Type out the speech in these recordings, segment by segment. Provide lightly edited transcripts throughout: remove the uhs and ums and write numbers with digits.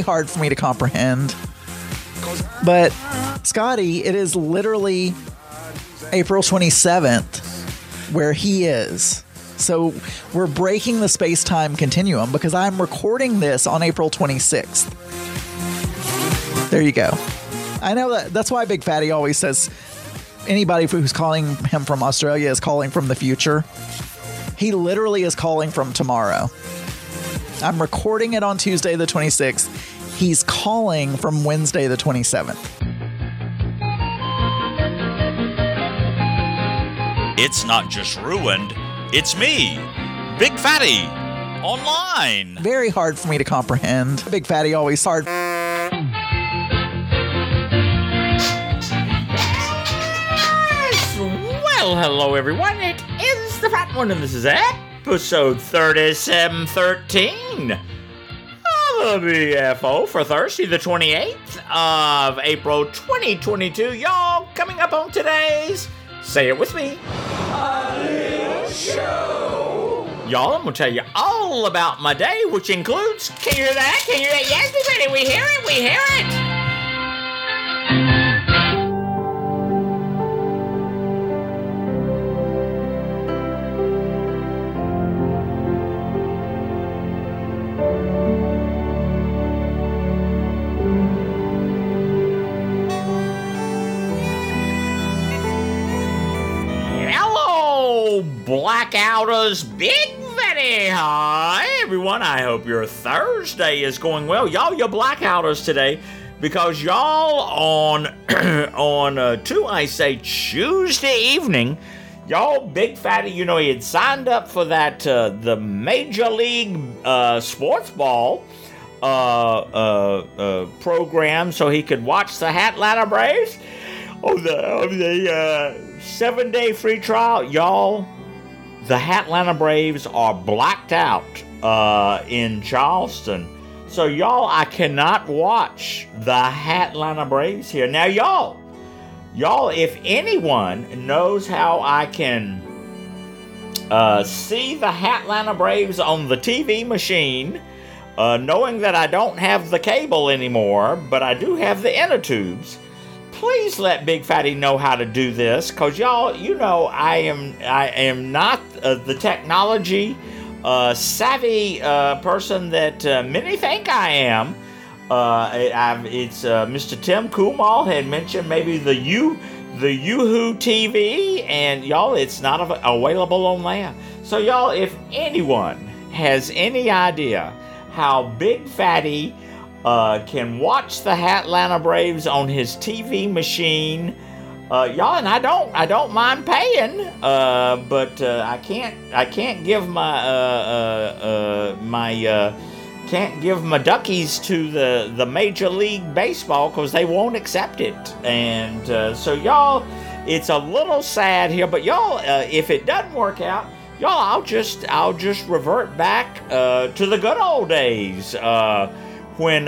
hard for me to comprehend. But, Scotty, it is literally April 27th where he is. So we're breaking the space-time continuum because I'm recording this on April 26th. There you go. I know that's why Big Fatty always says anybody who's calling him from Australia is calling from the future. He literally is calling from tomorrow. I'm recording it on Tuesday the 26th. He's calling from Wednesday the 27th. It's not just ruined, it's me, Big Fatty, online. Very hard for me to comprehend. Big Fatty always hard. Well, hello everyone, it is the Fat One, and this is episode 3713 of the BFO for Thursday, the 28th of April, 2022. Y'all, coming up on today's, say it with me, A Little Show. Y'all, I'm gonna tell you all about my day, which includes, can you hear that? Can you hear that? Yes, everybody, we hear it, we hear it. Blackouters, Big Fatty. Hi, everyone. I hope your Thursday is going well. Y'all, your blackouters today, because y'all on Tuesday evening, y'all, Big Fatty, you know, he had signed up for that, the Major League Sports Ball program so he could watch the Atlanta Braves of the 7-day free trial. Y'all, the Atlanta Braves are blacked out in Charleston. So, y'all, I cannot watch the Atlanta Braves here. Now, y'all, if anyone knows how I can see the Atlanta Braves on the TV machine, knowing that I don't have the cable anymore, but I do have the inner tubes, please let Big Fatty know how to do this, because y'all, you know, I am not the technology savvy person that many think I am. It's Mr. Tim Kumal had mentioned maybe the Yahoo TV, and y'all, it's not available on there. So y'all, if anyone has any idea how Big Fatty can watch the Atlanta Braves on his TV machine, y'all, and I don't mind paying, but I can't give my duckies to the Major League Baseball because they won't accept it, and so y'all, it's a little sad here, but y'all, if it doesn't work out, y'all, I'll just revert back to the good old days. When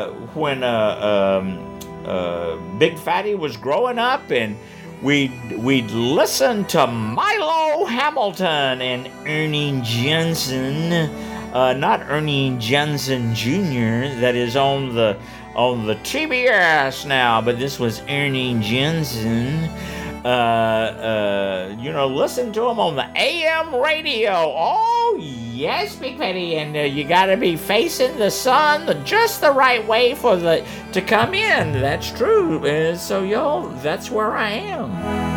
Big Fatty was growing up, and we'd listen to Milo Hamilton and Ernie Johnson, not Ernie Johnson Jr. that is on the TBS now, but this was Ernie Johnson. Listen to him on the AM radio. Oh, yes, Big Fatty, and you gotta be facing the sun just the right way to come in. That's true. So, y'all, that's where I am.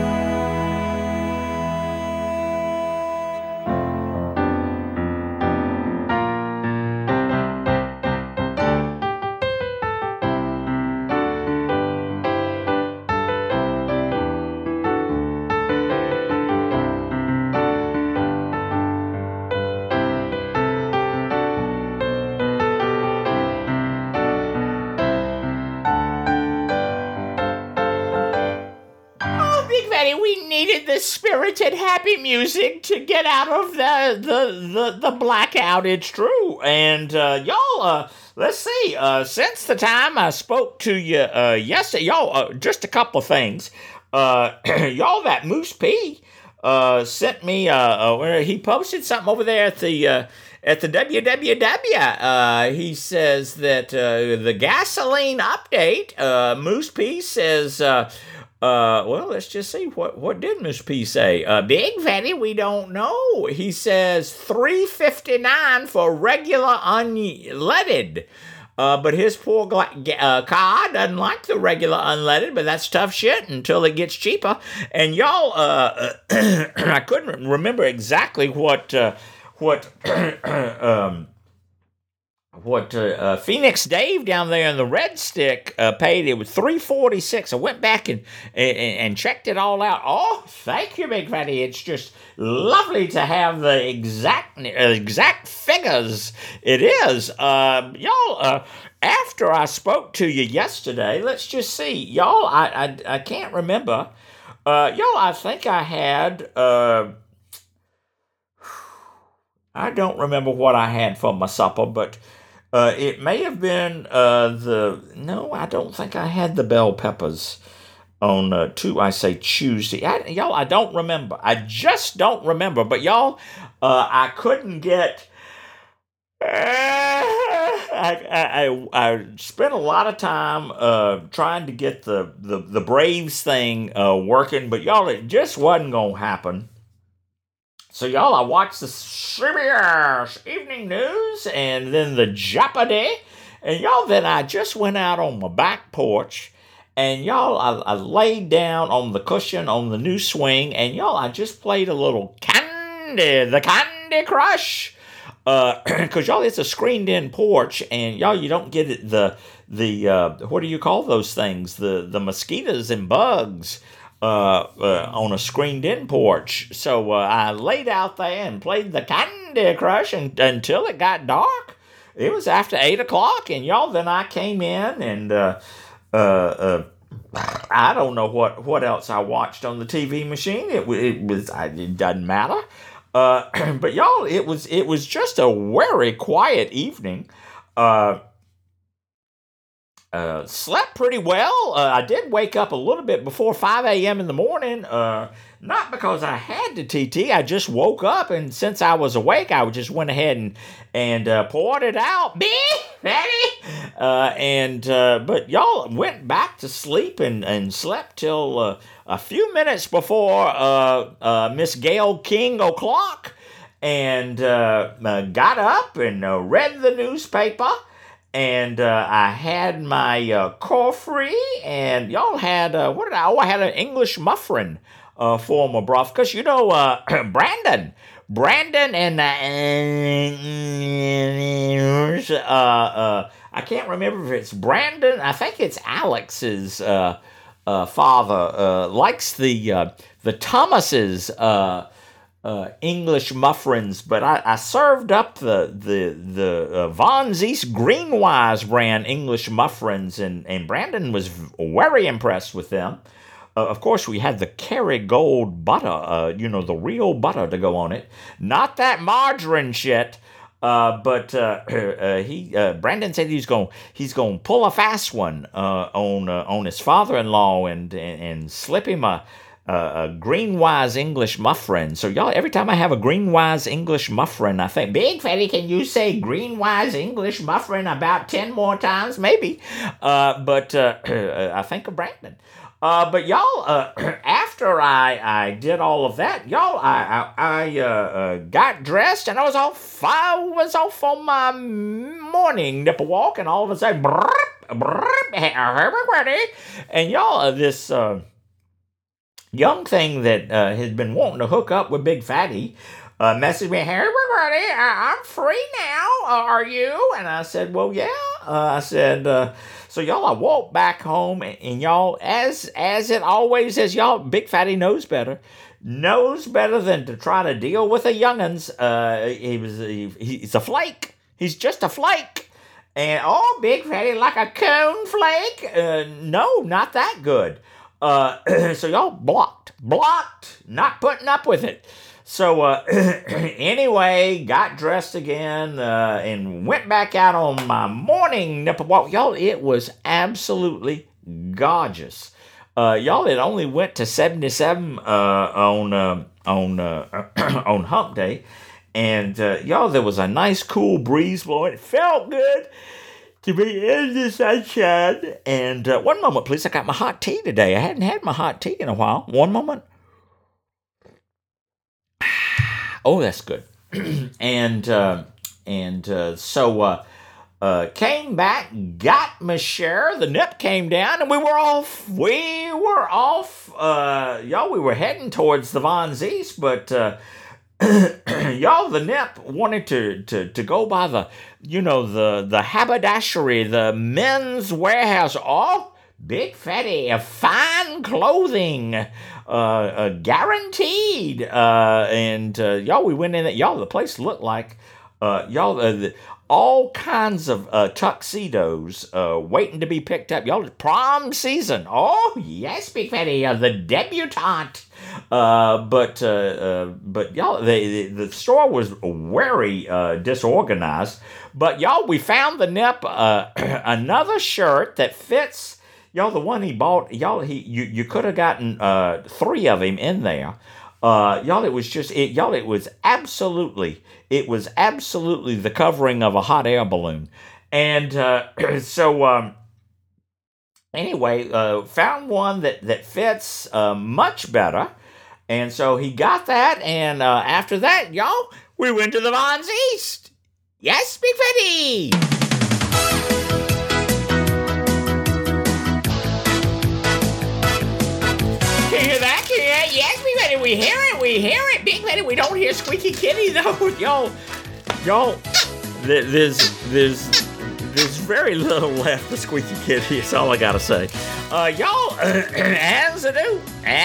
We needed the spirited, happy music to get out of the blackout. It's true, and y'all, let's see. Since the time I spoke to you yesterday, y'all, just a couple of things. Y'all, that Moose P sent me. Where he posted something over there at at the WWW. He says that the gasoline update, Moose P says, well, let's just see. What did Moose P say? Big Fatty, we don't know. He says $3.59 for regular unleaded. But his poor car doesn't like the regular unleaded, but that's tough shit until it gets cheaper. And y'all, I couldn't remember exactly what Phoenix Dave down there in the Red Stick paid. It was $3.46. I went back and checked it all out. Oh, thank you, Big Fatty. It's just lovely to have the exact figures. It is. Y'all, after I spoke to you yesterday, let's just see. Y'all, I can't remember. Y'all, I think I had... I don't remember what I had for my supper, but it may have been no, I don't think I had the bell peppers on Tuesday. Y'all, I don't remember. I just don't remember. But y'all, I couldn't get... I spent a lot of time trying to get the Braves thing working, but y'all, it just wasn't going to happen. So, y'all, I watched the CBS Evening News and then the Jeopardy. And, y'all, then I just went out on my back porch. And, y'all, I laid down on the cushion on the new swing. And, y'all, I just played a little the Candy Crush. Because, y'all, it's a screened-in porch. And, y'all, you don't get it, the what do you call those things? The mosquitoes and bugs. On a screened-in porch. So I laid out there and played the Candy Crush until it got dark. It was after 8 o'clock, and y'all, then I came in, and I don't know what else I watched on the TV machine. It doesn't matter. But y'all, it was just a very quiet evening. Slept pretty well. I did wake up a little bit before 5 a.m. in the morning. Not because I had to TT. I just woke up, and since I was awake, I just went ahead and poured it out. But y'all went back to sleep and slept till a few minutes before Miss Gail King o'clock, and got up and read the newspaper. And I had my coffee, and y'all had, what did I? Oh, I had an English muffin for my broth. Because, you know, Brandon and I can't remember if it's Brandon. I think it's Alex's father likes the Thomas's English muffins, but I served up the Von Zeese Greenwise brand English muffins, and Brandon was very impressed with them. Of course, we had the Kerrygold butter, the real butter to go on it, not that margarine shit. But Brandon said he's going to pull a fast one on his father-in-law and slip him a Greenwise English muffin. So y'all, every time I have a Greenwise English muffin, I think, Big Fatty, can you say Greenwise English muffin about 10 more times? Maybe. But I think of Brandon. But y'all, after I did all of that, y'all, I got dressed and I was off on my morning nipple walk, and all of a sudden, and y'all, this young thing that had been wanting to hook up with Big Fatty messaged me, "Hey, everybody, I'm free now. Are you?" And I said, "Well, yeah." I said, so y'all, I walked back home, and y'all, as it always is, y'all, Big Fatty knows better than to try to deal with the young'uns. He's a flake. He's just a flake. And, Big Fatty, like a cone flake? No, not that good. So y'all blocked, not putting up with it. So anyway, got dressed again and went back out on my morning nipple walk. Y'all, it was absolutely gorgeous. Y'all, it only went to 77 on Hump Day, And y'all, there was a nice cool breeze blowing. It felt good to be in the sunshine. And one moment, please. I got my hot tea today. I hadn't had my hot tea in a while. One moment. Oh, that's good. So came back, got my share. The nip came down, and we were off. Y'all, we were heading towards the Von Zies, but y'all, the nip wanted to go by the haberdashery, the men's warehouse. Oh, Big Fatty, fine clothing, guaranteed. Y'all, we went in it. Y'all, the place looked like all kinds of tuxedos waiting to be picked up. Y'all, prom season. Oh, yes, Big Fatty, the debutante. But y'all, the store was very disorganized. But y'all, we found the nip another shirt that fits. Y'all, the one he bought. Y'all, you could have gotten 3 of him in there. Y'all, it was absolutely the covering of a hot air balloon. And anyway, found one that fits much better. And so he got that, and after that, y'all, we went to the Von Zies. Yes, Big Fatty! Can you hear that? Can you hear it? Yes, Big Fatty, we hear it, Big Fatty. We don't hear Squeaky Kitty, though. Y'all, there's very little left for Squeaky Kitty, is all I gotta say. Y'all, as I do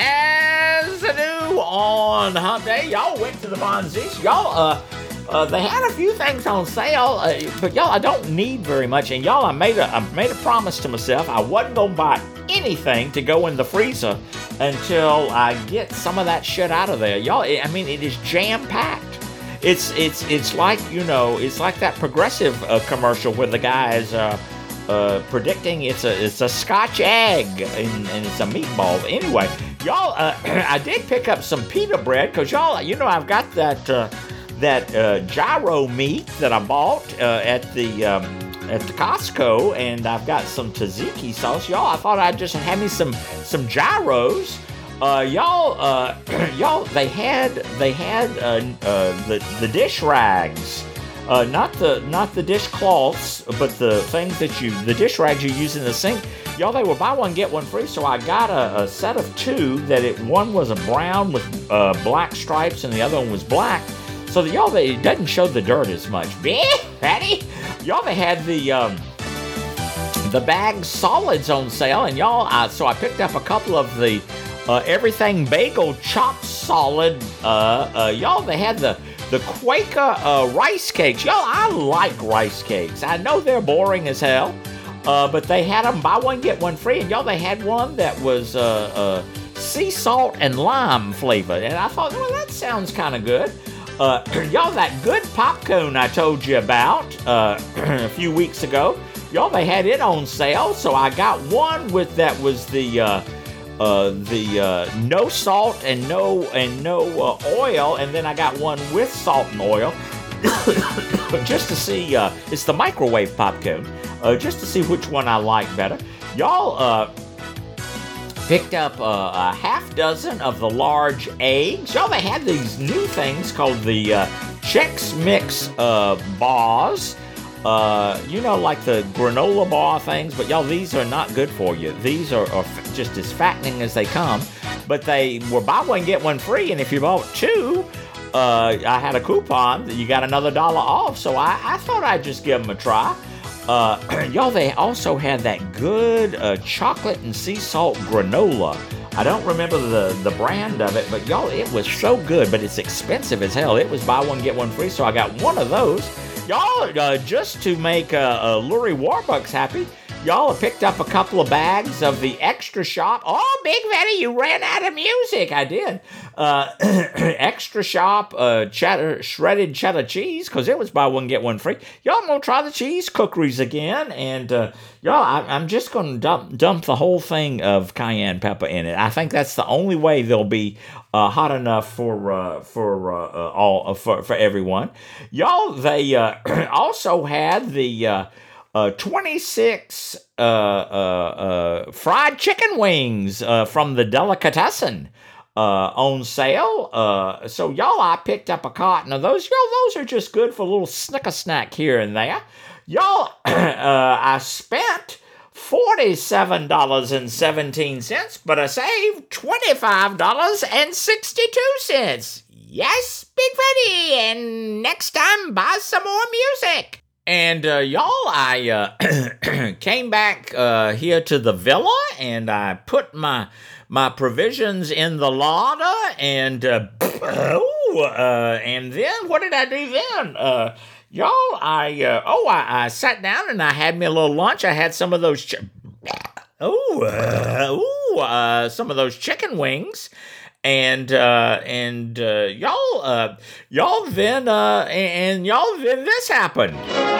on Hump Day, y'all went to the Von Zies. Y'all, they had a few things on sale, but y'all, I don't need very much. And y'all, I made a promise to myself. I wasn't gonna buy anything to go in the freezer until I get some of that shit out of there. Y'all, I mean, it is jam-packed. It's like, it's like that Progressive commercial where the guy is predicting it's a Scotch egg and it's a meatball. Anyway, y'all, I did pick up some pita bread because y'all, I've got that gyro meat that I bought at the Costco, and I've got some tzatziki sauce. Y'all, I thought I'd just have me some gyros. Y'all, they had the dish rags, not the dishcloths, but the things the dish rags you use in the sink. Y'all, they were buy one get one free, so I got a set of 2. One was a brown with black stripes, and the other one was black. So y'all, it doesn't show the dirt as much. Fatty, y'all, they had the bag solids on sale, and y'all, so I picked up a couple of the everything bagel chopped solid. Y'all, they had the Quaker rice cakes. Y'all, I like rice cakes. I know they're boring as hell, but they had them buy one get one free. And y'all, they had one that was sea salt and lime flavored, and I thought, well, that sounds kind of good. Y'all, that good popcorn I told you about a few weeks ago. Y'all, they had it on sale, so I got one that was the no salt and no oil, and then I got one with salt and oil, just to see. It's the microwave popcorn, just to see which one I like better. Y'all, picked up a half dozen of the large eggs. Y'all, they had these new things called the Chex Mix bars. Like the granola bar things, but y'all, these are not good for you. These are just as fattening as they come, but they were buy one get one free, and if you bought 2, I had a coupon that you got another $1 off, so I thought I'd just give them a try. Y'all, they also had that good chocolate and sea salt granola. I don't remember the brand of it, but y'all, it was so good, but it's expensive as hell. It was buy one get one free, so I got one of those. Y'all, just to make Lurie Warbucks happy, y'all have picked up a couple of bags of the Extra Shop. Oh, Big Fatty, you ran out of music. I did. Extra Shop shredded cheddar cheese, because it was buy one, get one free. Y'all gonna try the cheese cookeries again, and y'all, I'm just gonna dump the whole thing of cayenne pepper in it. I think that's the only way they'll be hot enough for everyone. Y'all, they also had the 26 fried chicken wings from the delicatessen on sale. So y'all, I picked up a carton of those. Y'all, those are just good for a little snicker snack here and there. Y'all, I spent $47.17, but I saved $25.62. Yes, Big Fatty, and next time buy some more music. And y'all, I came back here to the villa, and I put my provisions in the larder, and and then what did I do then? Y'all, I sat down and I had me a little lunch. I had some of those some of those chicken wings. And y'all then this happened.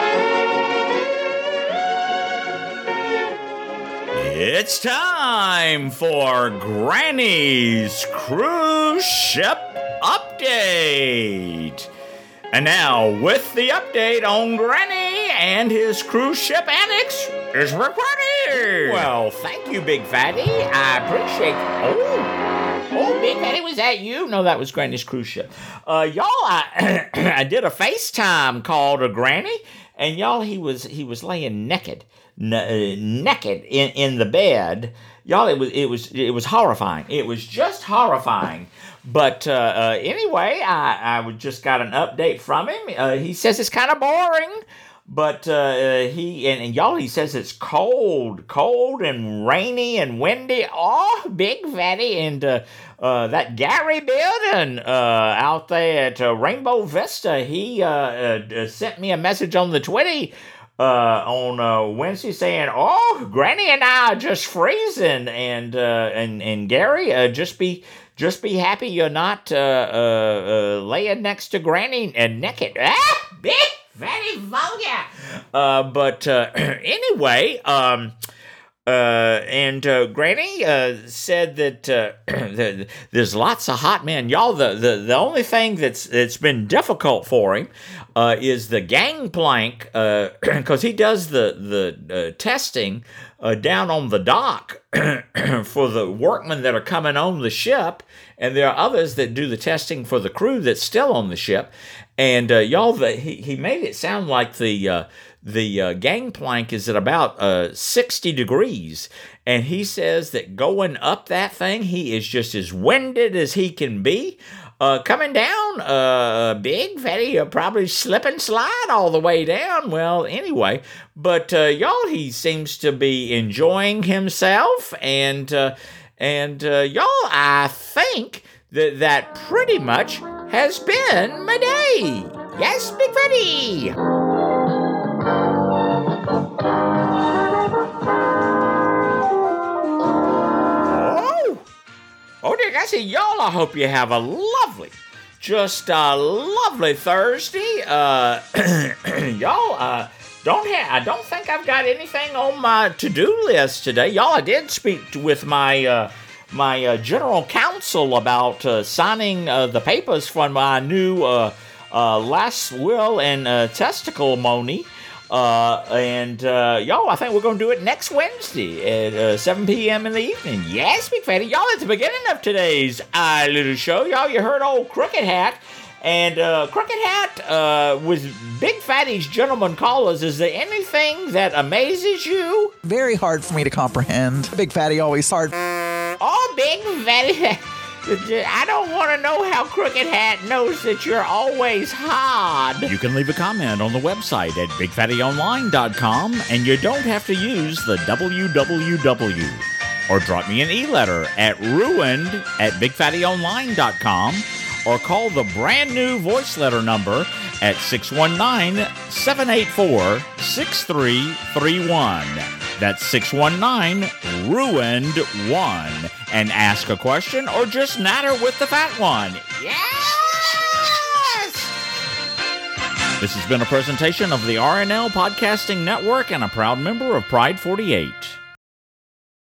It's time for Granny's Cruise Ship Update. And now, with the update on Granny and his cruise ship annex, is Rick Fatty. Well, thank you, Big Fatty. I appreciate Oh, Big Fatty, was that you? No, that was Granny's cruise ship. Y'all, I did a FaceTime call to Granny, and y'all, he was laying naked in the bed. Y'all, it was horrifying. It was just horrifying. But anyway, I just got an update from him. He says it's kind of boring. But he says it's cold and rainy and windy. Oh, Big Fatty, and that Gary Bearden out there at Rainbow Vista, he sent me a message on the Twitty on Wednesday saying, "Oh, Granny and I are just freezing," and Gary, just be happy you're not laying next to Granny and naked. Ah, Big. Very vulgar. But anyway, Granny said that there's lots of hot men. Y'all, the only thing that's been difficult for him is the gangplank, because he does the testing down on the dock for the workmen that are coming on the ship, and there are others that do the testing for the crew that's still on the ship. And y'all, he made it sound like the gangplank is at about 60 degrees, and he says that going up that thing, he is just as winded as he can be. Coming down, Big Fatty, you'll probably slip and slide all the way down. Well, anyway, but y'all, he seems to be enjoying himself, and y'all, I think that pretty much has been my day. Yes, Big Fatty. Oh, Dick, I say, y'all, I hope you have a lovely Thursday. Y'all, I don't think I've got anything on my to-do list today. Y'all, I did speak with my general counsel about signing the papers for my new last will and testicle money. Y'all, I think we're going to do it next Wednesday at 7 p.m. in the evening. Yes, Big Fatty. Y'all, at the beginning of today's little show, y'all, you heard old Crooked Hat. And Crooked Hat, with Big Fatty's gentleman callers, is there anything that amazes you? Very hard for me to comprehend. Big Fatty always hard. Oh, Big Fatty. I don't want to know how Crooked Hat knows that you're always hard. You can leave a comment on the website at BigFattyOnline.com, and you don't have to use the www. Or drop me an e-letter at ruined@BigFattyOnline.com, or call the brand new voice letter number at 619-784-6331. That's 619-RUINED-1 and ask a question or just natter with the fat one. Yes! This has been a presentation of the RNL Podcasting Network and a proud member of Pride 48.